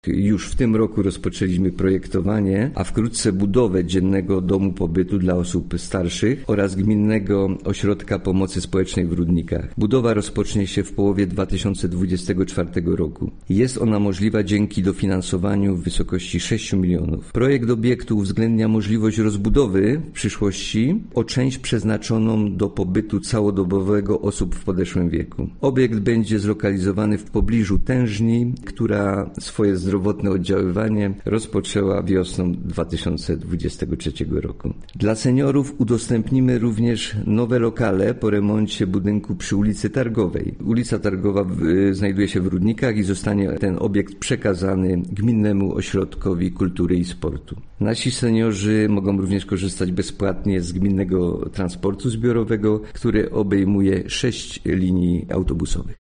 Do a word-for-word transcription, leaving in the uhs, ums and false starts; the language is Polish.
Już w tym roku rozpoczęliśmy projektowanie, a wkrótce budowę dziennego domu pobytu dla osób starszych oraz gminnego ośrodka pomocy społecznej w Rudnikach. Budowa rozpocznie się w połowie dwa tysiące dwudziestego czwartego roku. Jest ona możliwa dzięki dofinansowaniu w wysokości sześć milionów. Projekt obiektu uwzględnia możliwość rozbudowy w przyszłości o część przeznaczoną do pobytu całodobowego osób w podeszłym wieku. Obiekt będzie zlokalizowany w pobliżu tężni, która swoje zdrowotne oddziaływanie rozpoczęła wiosną dwa tysiące dwudziestego trzeciego roku. Dla seniorów udostępnimy również nowe lokale po remoncie budynku przy ulicy Targowej. Ulica Targowa znajduje się w Rudnikach i zostanie ten obiekt przekazany Gminnemu Ośrodkowi Kultury i Sportu. Nasi seniorzy mogą również korzystać bezpłatnie z gminnego transportu zbiorowego, który obejmuje sześć linii autobusowych.